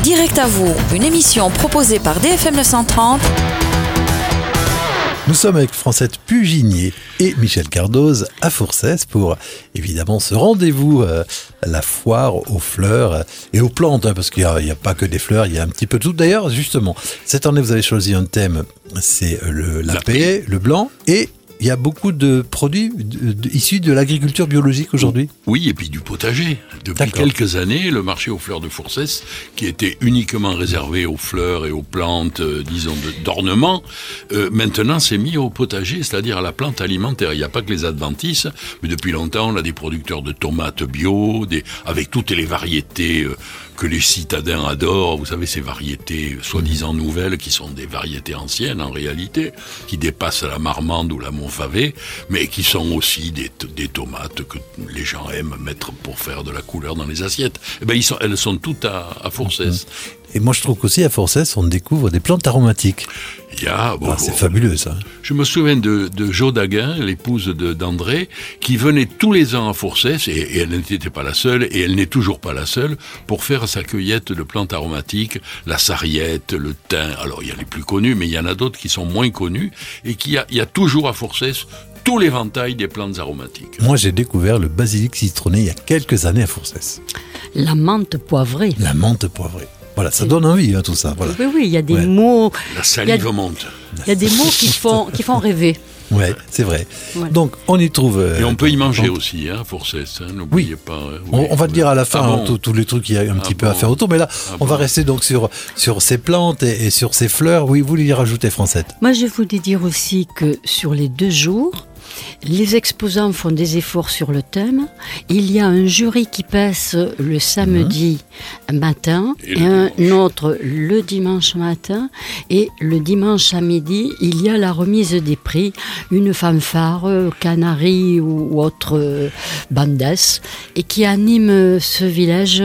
Direct à vous, une émission proposée par DFM 930. Nous sommes avec Francette Puginier et Michel Cardoz à Fourcès pour évidemment ce rendez-vous à la foire aux fleurs et aux plantes, parce qu'il n'y a pas que des fleurs, il y a un petit peu tout. D'ailleurs, justement, cette année vous avez choisi un thème, c'est la paix, le blanc, et il y a beaucoup de produits issus de l'agriculture biologique aujourd'hui. Oui, et puis du potager. Depuis quelques années, le marché aux fleurs de Fourcès, qui était uniquement réservé aux fleurs et aux plantes, d'ornement, maintenant s'est mis au potager, c'est-à-dire à la plante alimentaire. Il n'y a pas que les adventices, mais depuis longtemps, on a des producteurs de tomates bio, avec toutes les variétés que les citadins adorent. Vous savez, ces variétés soi-disant nouvelles, qui sont des variétés anciennes en réalité, qui dépassent la marmande ou la Montfavet, mais qui sont aussi des tomates que les gens aiment mettre pour faire de la couleur dans les assiettes. Eh ben, elles sont toutes à Fourcès. Et moi, je trouve qu'aussi à Fourcès, on découvre des plantes aromatiques. C'est fabuleux, ça. Je me souviens de Jo Daguin, l'épouse d'André, qui venait tous les ans à Fourcès, et elle n'était pas la seule, et elle n'est toujours pas la seule, pour faire sa cueillette de plantes aromatiques, la sarriette, le thym. Alors, il y a les plus connus, mais il y en a d'autres qui sont moins connus, et il y a toujours à Fourcès tout l'éventail des plantes aromatiques. Moi, j'ai découvert le basilic citronné il y a quelques années à Fourcès. La menthe poivrée. La menthe poivrée. Voilà, ça donne envie, tout ça. Voilà. Oui, il y a des mots. La salive monte. Il y a des mots qui font rêver. Oui, c'est vrai. Voilà. Donc, on y trouve... Et on peut y manger aussi, Fourcès, n'oubliez pas. On va te dire à la fin tous les trucs qu'il y a un petit peu à faire autour, mais là, on va rester donc sur ces plantes et sur ces fleurs. Oui, vous voulez y rajouter, Francette? Moi, je voulais dire aussi que sur les 2 jours, les exposants font des efforts sur le thème. Il y a un jury qui passe le samedi matin et un autre le dimanche matin. Et le dimanche à midi, il y a la remise des prix, une fanfare, canari ou autre bandesse, et qui anime ce village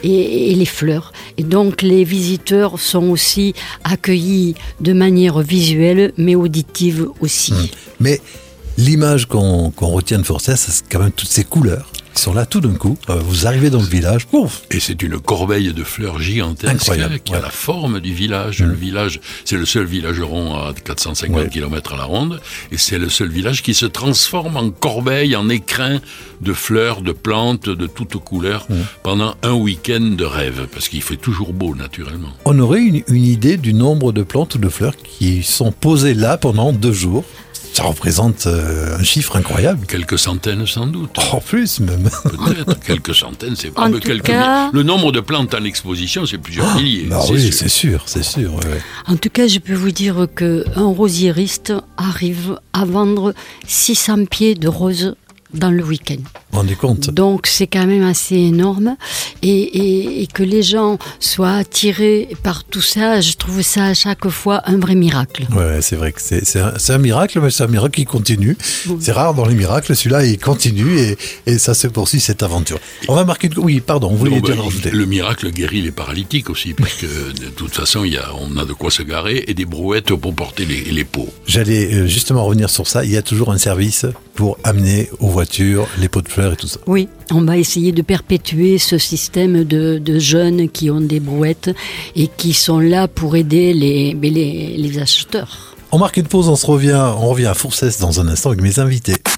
et les fleurs. Et donc les visiteurs sont aussi accueillis de manière visuelle, mais auditive aussi. Mais l'image qu'on retient de Fourcès, c'est quand même toutes ces couleurs qui sont là tout d'un coup. Vous arrivez dans le village, pouf. Et c'est une corbeille de fleurs gigantesque qui a la forme du village. Le village, c'est le seul village rond à 450 km à la ronde, et c'est le seul village qui se transforme en corbeille, en écrin de fleurs, de plantes, de toutes couleurs, pendant un week-end de rêve, parce qu'il fait toujours beau, naturellement. On aurait une idée du nombre de plantes ou de fleurs qui sont posées là pendant 2 jours. Ça représente un chiffre incroyable. Quelques centaines sans doute. En plus même. Peut-être, quelques centaines, c'est pas quelques milliers. Le nombre de plantes à l'exposition, c'est plusieurs milliers. Oui, c'est sûr. Ouais. En tout cas, je peux vous dire qu'un rosieriste arrive à vendre 600 pieds de roses dans le week-end. Vous vous rendez compte? Donc c'est quand même assez énorme, et que les gens soient attirés par tout ça, je trouve ça à chaque fois un vrai miracle. Ouais, c'est vrai que c'est un miracle, mais c'est un miracle qui continue. C'est rare dans les miracles, celui-là il continue et ça se poursuit, cette aventure. On va marquer Oui, pardon, vous vouliez dire rajouter. Le miracle guérit les paralytiques aussi, parce que de toute façon on a de quoi se garer et des brouettes pour porter les pots. J'allais justement revenir sur ça. Il y a toujours un service pour amener aux voitures les pots de fleurs et tout ça. Oui, on va essayer de perpétuer ce système de jeunes qui ont des brouettes et qui sont là pour aider les acheteurs. On marque une pause, on revient à Fourcès dans un instant avec mes invités.